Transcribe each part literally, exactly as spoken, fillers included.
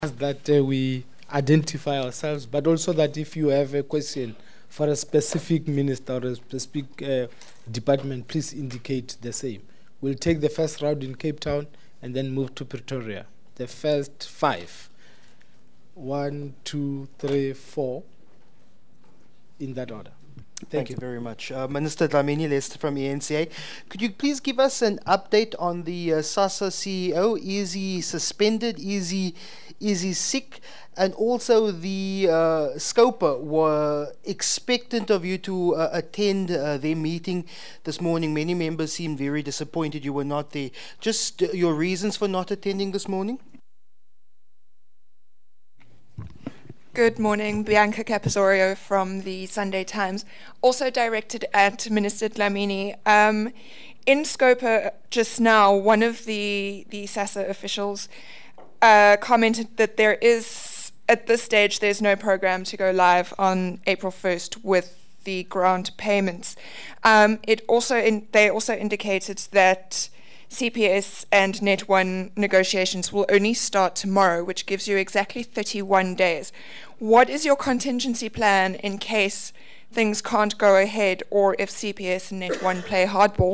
that uh, we identify ourselves, but also that if you have a question for a specific minister or a specific uh, department, please indicate the same. We'll take the first round in Cape Town and then move to Pretoria. The first five. One, two, three, four. In that order. Thank, Thank you. you very much. Uh, Minister Dlamini Lester from E N C A. Could you please give us an update on the uh, SASSA C E O? Is he suspended? Is he, is he sick? And also the uh, Scopa were expectant of you to uh, attend uh, their meeting this morning. Many members seemed very disappointed you were not there. Just uh, your reasons for not attending this morning? Good morning, Bianca Caposorio from the Sunday Times, also directed at Minister Dlamini. Um, in Scopa just now, one of the, the SASSA officials uh, commented that there is, at this stage, there's no program to go live on April first with the grant payments. Um, it also in, they also indicated that C P S and Net one negotiations will only start tomorrow, which gives you exactly thirty-one days. What is your contingency plan in case things can't go ahead, or if C P S and Net one play hardball?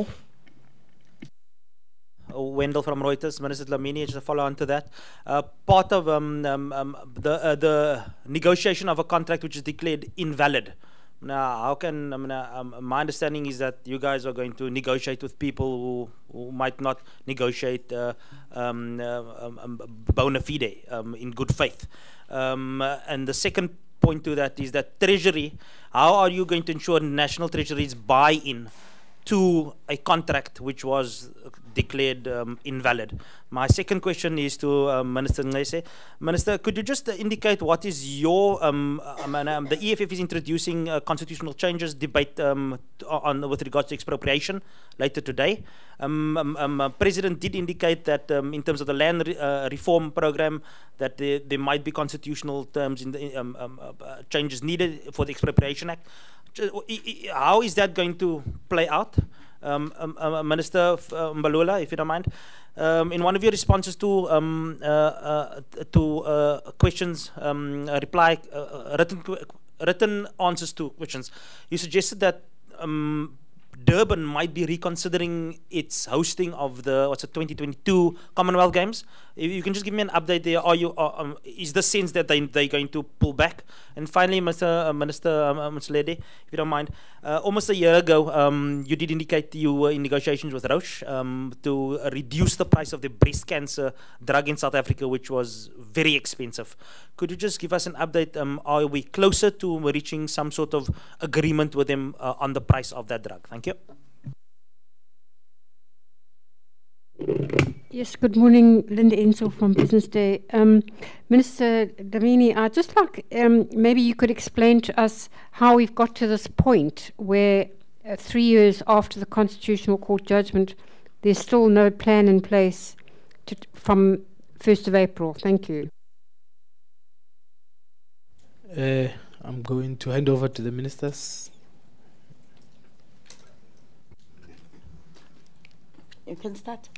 Wendell from Reuters. Minister Dlamini, just a follow-on to that. Uh, part of um, um, um, the uh, the negotiation of a contract which is declared invalid. Now, how can, I mean, uh, um, my understanding is that you guys are going to negotiate with people who, who might not negotiate uh, um, uh, um, um, bona fide, um, in good faith. Um, uh, and the second point to that is that Treasury, how are you going to ensure National Treasury's buy-in to a contract which was declared um, invalid? My second question is to uh, Minister Ngese. Minister, could you just uh, indicate what is your, um, um, um, the E F F is introducing uh, constitutional changes debate um, on with regards to expropriation later today. Um, um, um, uh, President did indicate that um, in terms of the land re uh, reform program, that there, there might be constitutional terms in the um, um, uh, changes needed for the Expropriation Act. How is that going to play out? Um, um, uh, Minister uh, Mbalula, if you don't mind. Um, in one of your responses to um, uh, uh, to uh, questions, um, uh, reply uh, written written answers to questions, you suggested that um, Durban might be reconsidering its hosting of the what's it twenty twenty-two Commonwealth Games. If you can just give me an update there. Are you uh, um, is the sense that they they're going to pull back? And finally, Mister Uh, Minister um, uh, Motsoaledi, if you don't mind, uh, almost a year ago, um, you did indicate you were in negotiations with Roche um, to uh, reduce the price of the breast cancer drug in South Africa, which was very expensive. Could you just give us an update? Um, are we closer to reaching some sort of agreement with them uh, on the price of that drug? Thank you. Yes, good morning, Linda Enzo from Business Day. Um, Minister Dlamini, I'd just like um, maybe you could explain to us how we've got to this point where uh, three years after the Constitutional Court judgment, there's still no plan in place to, from first of April. Thank you. Uh, I'm going to hand over to the ministers. You can start.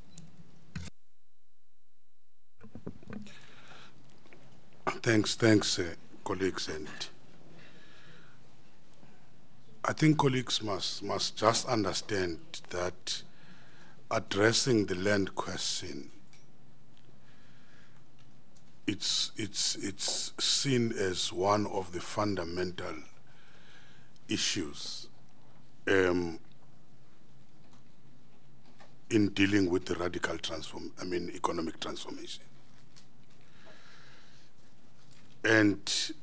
Thanks, thanks, uh, colleagues. And I think colleagues must, must just understand that addressing the land question, it's, it's, it's seen as one of the fundamental issues um, in dealing with the radical transform, I mean, economic transformation. And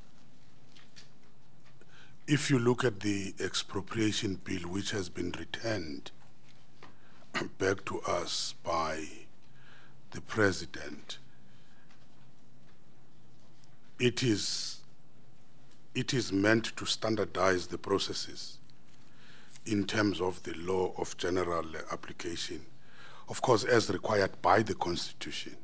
if you look at the expropriation bill which has been returned back to us by the President, it is, it is meant to standardize the processes in terms of the law of general application, of course, as required by the Constitution.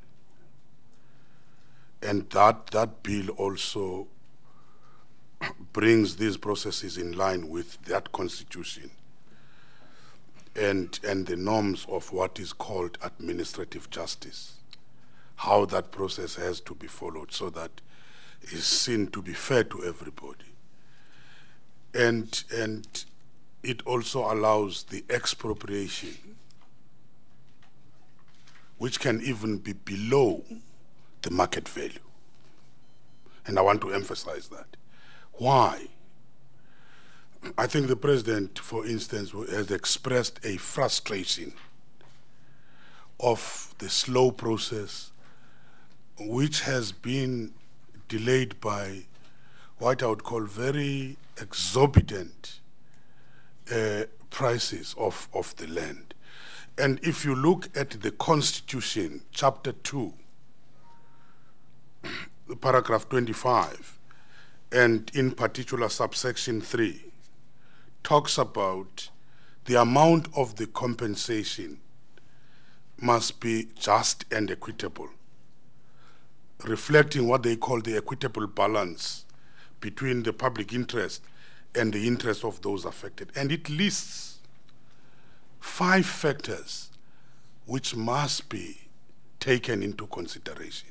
And that, that bill also brings these processes in line with that Constitution and, and the norms of what is called administrative justice. how that process has to be followed so that it's seen to be fair to everybody. And, and it also allows the expropriation, which can even be below the market value. And I want to emphasize that. Why? I think the president, for instance, has expressed a frustration of the slow process, which has been delayed by what I would call very exorbitant uh, prices of, of the land. And if you look at the Constitution, chapter two, paragraph twenty-five, and in particular subsection three, talks about the amount of the compensation must be just and equitable, reflecting what they call the equitable balance between the public interest and the interest of those affected. And it lists five factors which must be taken into consideration: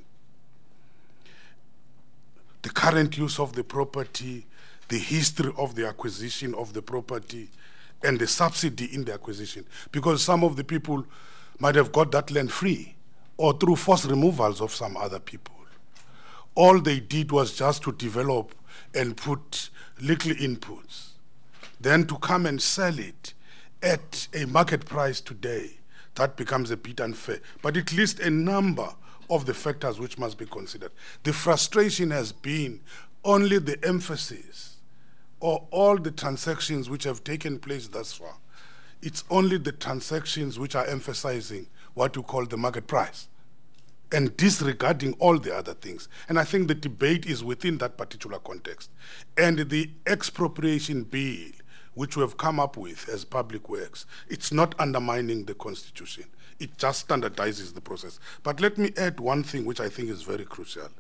the current use of the property, the history of the acquisition of the property, and the subsidy in the acquisition. Because some of the people might have got that land free or through forced removals of some other people. All they did was just to develop and put little inputs, then to come and sell it at a market price today. That becomes a bit unfair. But it lists a number of the factors which must be considered. The frustration has been only the emphasis or all the transactions which have taken place thus far. It's only the transactions which are emphasizing what you call the market price and disregarding all the other things. And I think the debate is within that particular context. And the expropriation bill, which we have come up with as Public Works, it's not undermining the Constitution. It just standardizes the process. But let me add one thing which I think is very crucial.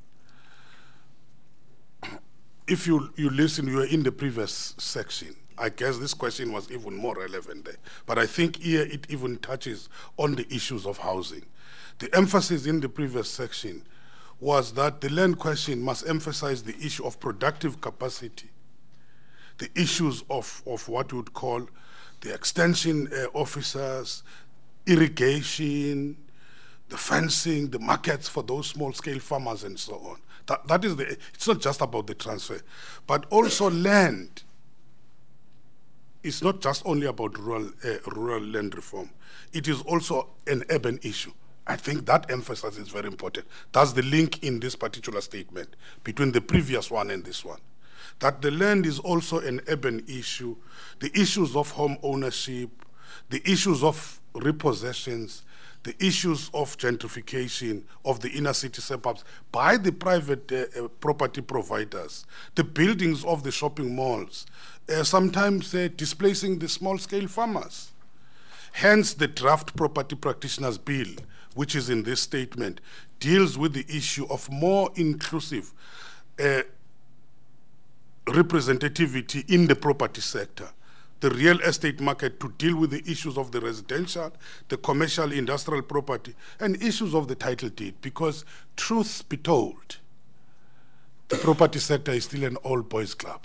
If you, you listen, you were in the previous section. I guess this question was even more relevant there. But I think here it even touches on the issues of housing. The emphasis in the previous section was that the land question must emphasize the issue of productive capacity, the issues of, of what you would call the extension uh, officers, irrigation, the fencing, the markets for those small-scale farmers, and so on. That, that is the, it's not just about the transfer, but also land. It's not just only about rural, uh, rural land reform. It is also an urban issue. I think that emphasis is very important. That's the link in this particular statement between the previous one and this one. That the land is also an urban issue, the issues of home ownership, the issues of repossessions, the issues of gentrification of the inner city suburbs by the private uh, uh, property providers, the buildings of the shopping malls, uh, sometimes uh, displacing the small-scale farmers. Hence, the draft property practitioners bill, which is in this statement, deals with the issue of more inclusive uh, representativity in the property sector, the real estate market, to deal with the issues of the residential, the commercial, industrial property, and issues of the title deed. Because truth be told, the property sector is still an old boys club.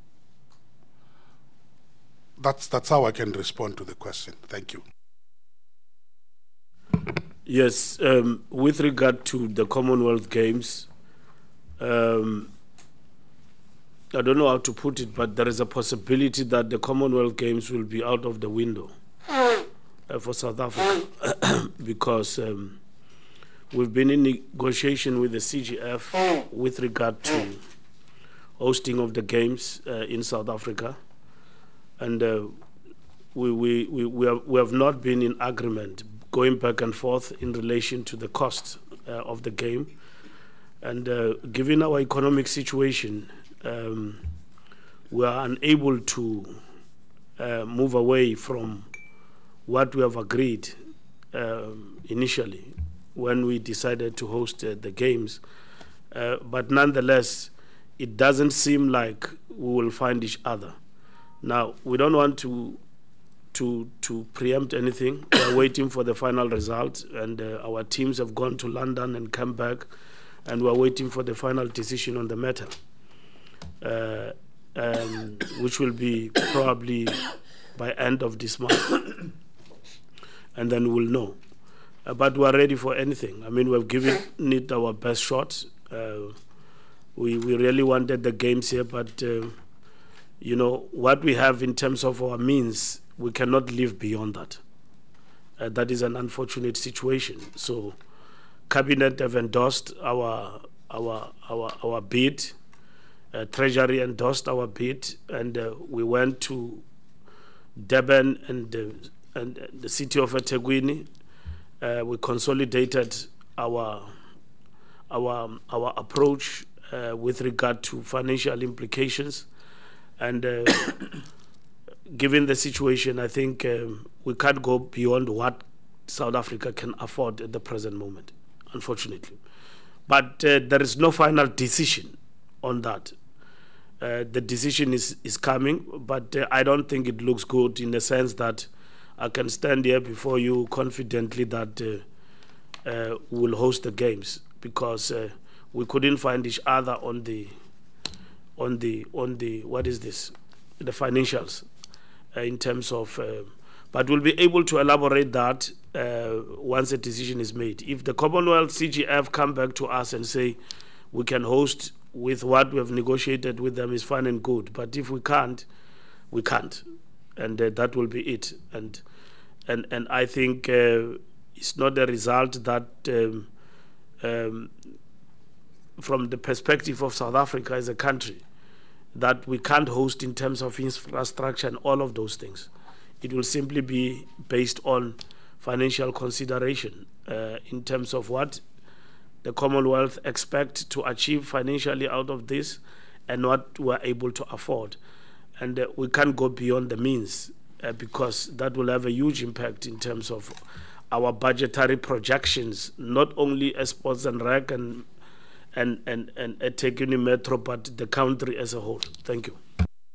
That's, that's how I can respond to the question. Thank you. Yes, um, with regard to the Commonwealth Games, um, I don't know how to put it, but there is a possibility that the Commonwealth Games will be out of the window uh, for South Africa because um, we've been in negotiation with the C G F with regard to hosting of the Games uh, in South Africa, and uh, we, we, we, we, have, we have not been in agreement going back and forth in relation to the cost uh, of the game. And uh, given our economic situation, um, we are unable to uh, move away from what we have agreed uh, initially when we decided to host uh, the games. Uh, but nonetheless, it doesn't seem like we will find each other. Now, we don't want to to to preempt anything. We are waiting for the final result, and uh, our teams have gone to London and come back, and we are waiting for the final decision on the matter, uh, um, which will be probably by end of this month, and then we'll know. Uh, but we are ready for anything. I mean, we've given it our best shot. Uh, we we really wanted the games here, but uh, you know what we have in terms of our means, we cannot live beyond that. Uh, that is an unfortunate situation. So, Cabinet have endorsed our our our our bid. Uh, Treasury endorsed our bid, and uh, we went to Durban and uh, and the city of eThekwini. Uh, we consolidated our our our approach uh, with regard to financial implications, and uh, given the situation, I think um, we can't go beyond what South Africa can afford at the present moment, unfortunately. But uh, there is no final decision on that. Uh, the decision is, is coming, but uh, I don't think it looks good in the sense that I can stand here before you confidently that uh, uh, we'll host the games, because uh, we couldn't find each other on the on the on the what is this the financials uh, in terms of uh, but we'll be able to elaborate that uh, once a decision is made. If the Commonwealth C G F come back to us and say we can host with what we have negotiated with them, is fine and good, but if we can't, we can't. And uh, that will be it. And and and I think uh, it's not a result that, um, um, from the perspective of South Africa as a country, that we can't host in terms of infrastructure and all of those things. It will simply be based on financial consideration uh, in terms of what the Commonwealth expect to achieve financially out of this and what we're able to afford. And uh, we can't go beyond the means uh, because that will have a huge impact in terms of our budgetary projections, not only as Sports and Rec and and and and eThekwini Metro, but the country as a whole. Thank you.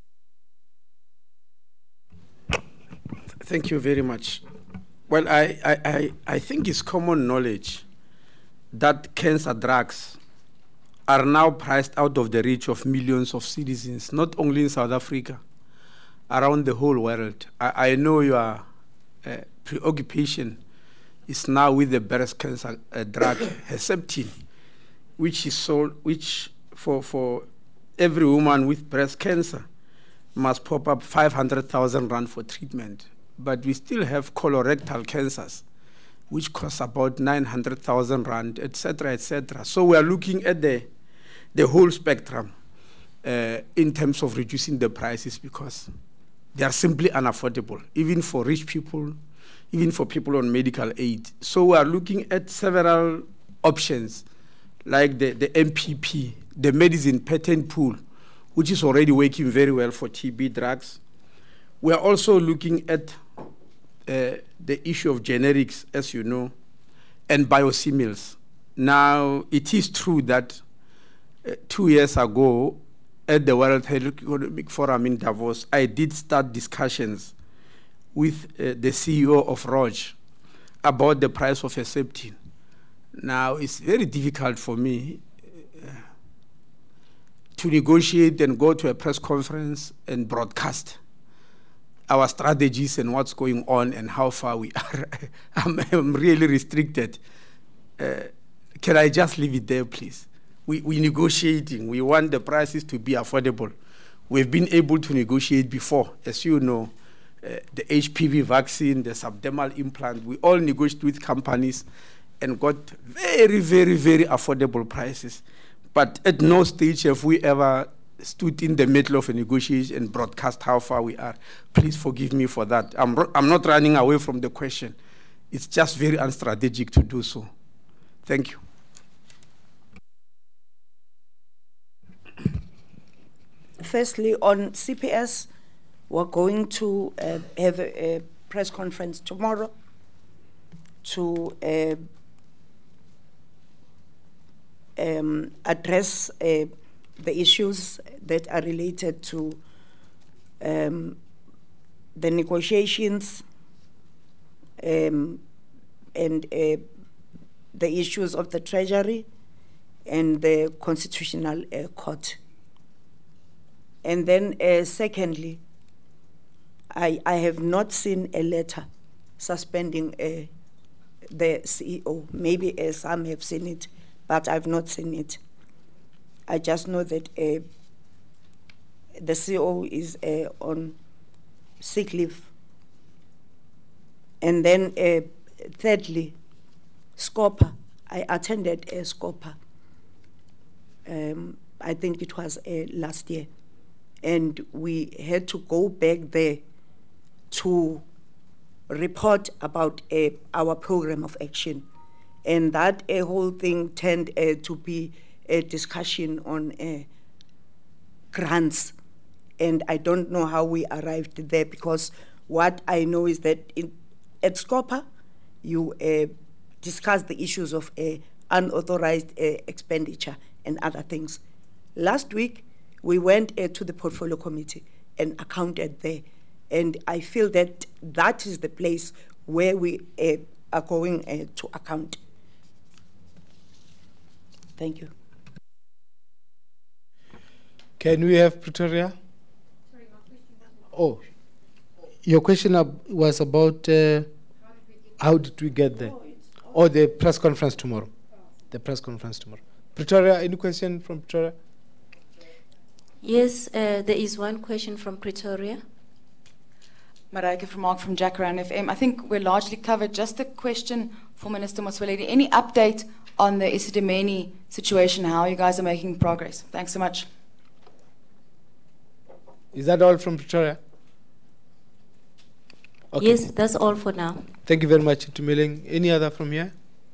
Thank you very much. Well, I I I, I think it's common knowledge that cancer drugs are now priced out of the reach of millions of citizens, not only in South Africa, around the whole world. I, I know your uh, preoccupation is now with the breast cancer uh, drug Herceptin, which is sold, which for, for every woman with breast cancer must pop up five hundred thousand rand for treatment. But we still have colorectal cancers, which costs about nine hundred thousand rand, et cetera, et cetera. So we are looking at the the whole spectrum uh, in terms of reducing the prices, because they are simply unaffordable, even for rich people, even for people on medical aid. So we are looking at several options, like the, the M P P, the medicine patent pool, which is already working very well for T B drugs. We are also looking at uh, the issue of generics, as you know, and biosimilars. Now, it is true that uh, two years ago, at the World Health Economic Forum in Davos, I did start discussions with uh, the C E O of Roche about the price of Herceptin. Now, it's very difficult for me uh, to negotiate and go to a press conference and broadcast our strategies and what's going on and how far we are. I'm, I'm really restricted. Uh, can I just leave it there, please? We, we're negotiating. We want the prices to be affordable. We've been able to negotiate before. As you know, uh, the H P V vaccine, the subdermal implant, we all negotiated with companies and got very, very, very affordable prices. But at no stage have we ever stood in the middle of a negotiation and broadcast how far we are. Please forgive me for that. I'm, I'm not running away from the question. It's just very unstrategic to do so. Thank you. Firstly, on C P S, we're going to uh, have a, a press conference tomorrow to uh, um, address uh, the issues that are related to um, the negotiations um, and uh, the issues of the Treasury and the Constitutional uh, Court. And then uh, secondly, I, I have not seen a letter suspending uh, the C E O. Maybe uh, some have seen it, but I've not seen it. I just know that uh, the C E O is uh, on sick leave. And then uh, thirdly, SCOPA. I attended uh, SCOPA. Um, I think it was uh, last year. And we had to go back there to report about uh, our program of action. And that uh, whole thing turned uh, to be a discussion on uh, grants. And I don't know how we arrived there, because what I know is that in, at SCOPA, you uh, discuss the issues of uh, unauthorized uh, expenditure and other things. Last week, we went uh, to the portfolio committee and accounted there. And I feel that that is the place where we uh, are going uh, to account. Thank you. Can we have Pretoria? Sorry, my question wasn't. Oh, your question ab- was about uh, how did we get there? Or the press conference tomorrow. The press conference tomorrow. Pretoria, any question from Pretoria? Yes, uh, there is one question from Pretoria. Mareike Vermaak from Jacaranda F M. I think we're largely covered. Just a question for Minister Motsoaledi. Any update on the Isidimeni situation, how you guys are making progress? Thanks so much. Is that all from Pretoria? Okay. Yes, that's all for now. Thank you very much, Tumiling. Any other from here?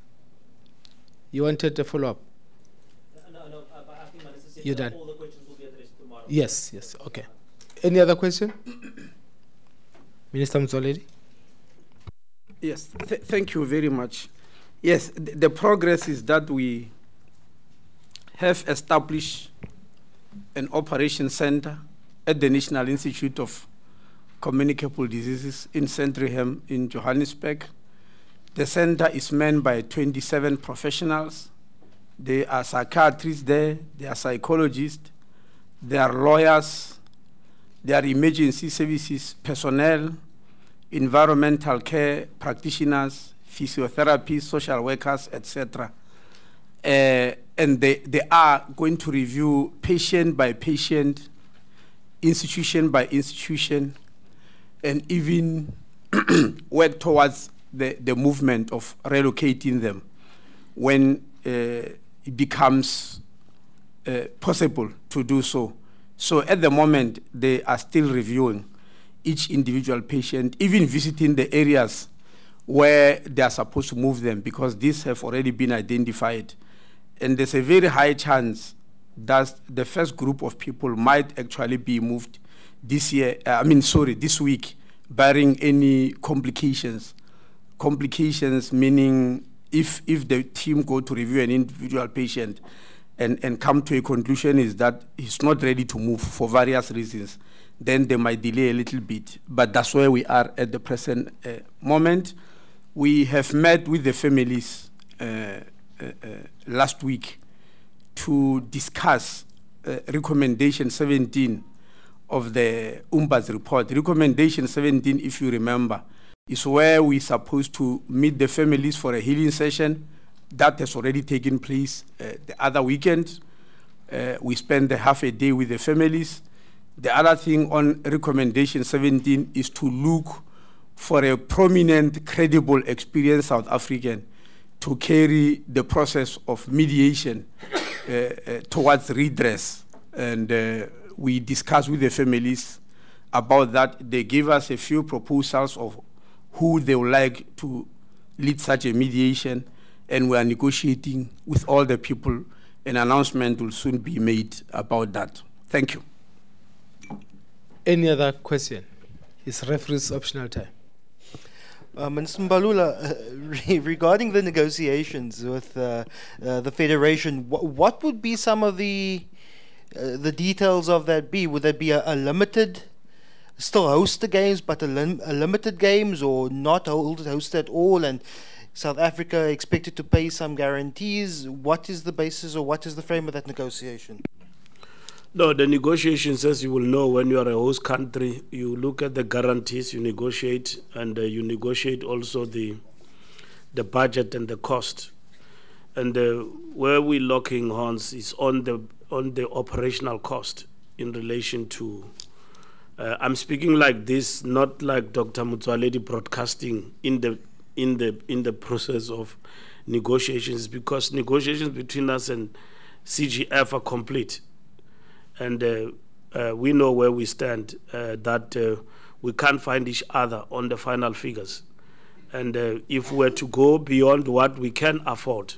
You wanted a follow-up? No, no, uh, but I think Minister said You're that done. all the questions will be addressed tomorrow. Yes, yes, okay. Any other question? Minister Motsoaledi? Yes, th- thank you very much. Yes, th- the progress is that we have established an operation center at the National Institute of Communicable Diseases in Sandringham in Johannesburg. The center is manned by twenty-seven professionals. There are psychiatrists there, there are psychologists, there are lawyers, there are emergency services personnel, environmental care practitioners, physiotherapists, social workers, et cetera. Uh, and they, they are going to review patient by patient, institution by institution, and even work towards the, the movement of relocating them when uh, it becomes uh, possible to do so. So at the moment, they are still reviewing each individual patient, even visiting the areas where they are supposed to move them, because these have already been identified. And there's a very high chance that the first group of people might actually be moved this year, uh, I mean, sorry, this week, barring any complications. Complications meaning if, if the team go to review an individual patient and, and come to a conclusion is that he's not ready to move for various reasons, then they might delay a little bit. But that's where we are at the present uh, moment. We have met with the families uh, uh, uh, last week to discuss uh, recommendation seventeen of the U M B A's report. Recommendation seventeen, if you remember, is where we're supposed to meet the families for a healing session. That has already taken place uh, the other weekend. Uh, we spent a half a day with the families. The other thing on recommendation seventeen is to look for a prominent, credible, experienced South African to carry the process of mediation uh, uh, towards redress. And uh, we discussed with the families about that. They gave us a few proposals of who they would like to lead such a mediation, and we are negotiating with all the people. An announcement will soon be made about that. Thank you. Any other question? It's referee's optional time. Uh, Minister Mbalula, uh, re- regarding the negotiations with uh, uh, the Federation, wh- what would be some of the uh, the details of that be? Would that be a, a limited still host the games, but a, lim- a limited games, or not hold host at all, and South Africa expected to pay some guarantees? What is the basis, or what is the frame of that negotiation? No, the negotiations, as you will know, when you are a host country, you look at the guarantees, you negotiate, and uh, you negotiate also the the budget and the cost. And uh, where we're locking horns is on the on the operational cost in relation to. Uh, I'm speaking like this, not like Doctor Motsoaledi broadcasting in the in the in the process of negotiations, because negotiations between us and C G F are complete, and uh, uh, we know where we stand. Uh, that uh, we can't find each other on the final figures, and uh, if we're to go beyond what we can afford,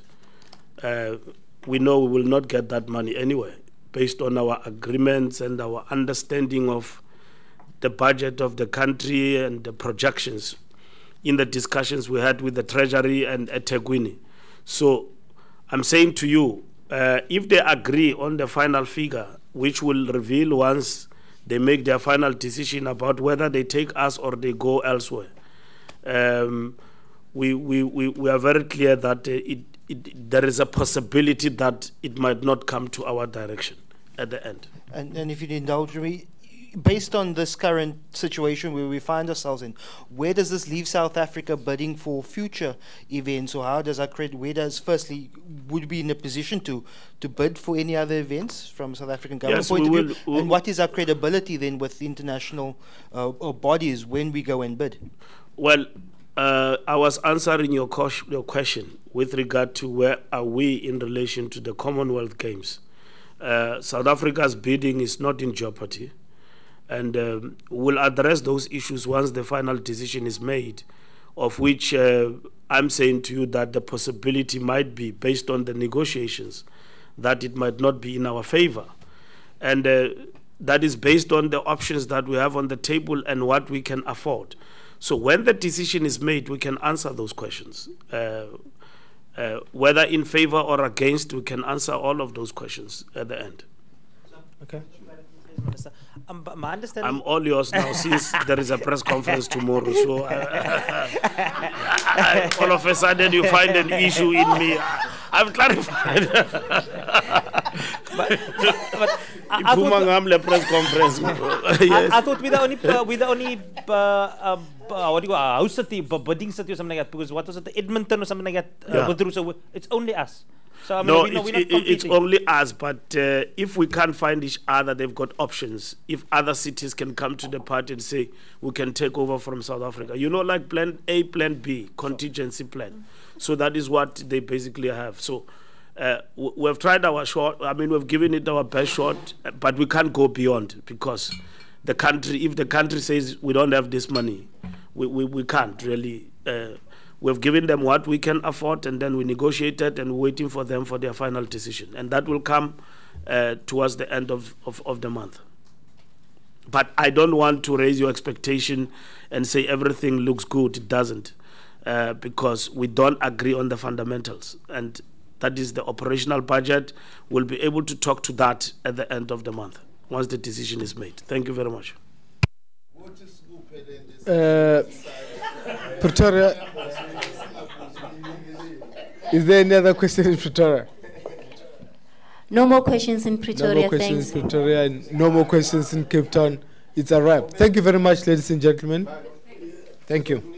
uh, we know we will not get that money anyway, based on our agreements and our understanding of the budget of the country and the projections in the discussions we had with the Treasury and eThekwini. So I'm saying to you, uh, if they agree on the final figure, which will reveal once they make their final decision about whether they take us or they go elsewhere, um, we, we, we, we are very clear that uh, it, it, there is a possibility that it might not come to our direction at the end. And, and if you'd indulge me, based on this current situation where we find ourselves in, where does this leave South Africa bidding for future events, or how does our credit, where does, firstly, would we be in a position to, to bid for any other events from South African government Yes, point we of will, view? we'll And what is our credibility then with international uh, uh, bodies when we go and bid? Well, uh, I was answering your, ques- your question with regard to where are we in relation to the Commonwealth Games. Uh, South Africa's bidding is not in jeopardy, and um, we'll address those issues once the final decision is made, of which uh, I'm saying to you that the possibility might be, based on the negotiations, that it might not be in our favor. And uh, that is based on the options that we have on the table and what we can afford. So when the decision is made, we can answer those questions. Uh, uh, whether in favor or against, we can answer all of those questions at the end. Okay. Um, but my understanding. I'm all yours now, since there is a press conference tomorrow. So uh, I, all of a sudden you find an issue in me. I've clarified. but, but I, I, thought, press conference. Yes. I, I thought with the only uh, with the only uh, uh, uh, what do you call uh, house city, bidding city or something like that. Because what was it, the Edmonton or something like that? Uh, yeah. Through, so it's only us. So, I mean, no, we know, it's, it, it's only us, but uh, if we can't find each other, they've got options. If other cities can come to the party and say, we can take over from South Africa. You know, like plan A, plan B, contingency plan. So that is what they basically have. So uh, w- we've tried our shot. I mean, we've given it our best shot, but we can't go beyond, because the country, if the country says we don't have this money, we, we, we can't really... Uh, We've given them what we can afford, and then we negotiated, and we're waiting for them for their final decision. And that will come uh, towards the end of, of, of the month. But I don't want to raise your expectation and say everything looks good. It doesn't, uh, because we don't agree on the fundamentals. And that is the operational budget. We'll be able to talk to that at the end of the month, once the decision is made. Thank you very much. Uh, Pretoria. Is there any other question in Pretoria? No more questions in Pretoria. No more questions Thanks. in Pretoria, and no more questions in Cape Town. It's a wrap. Thank you very much, ladies and gentlemen. Thank you.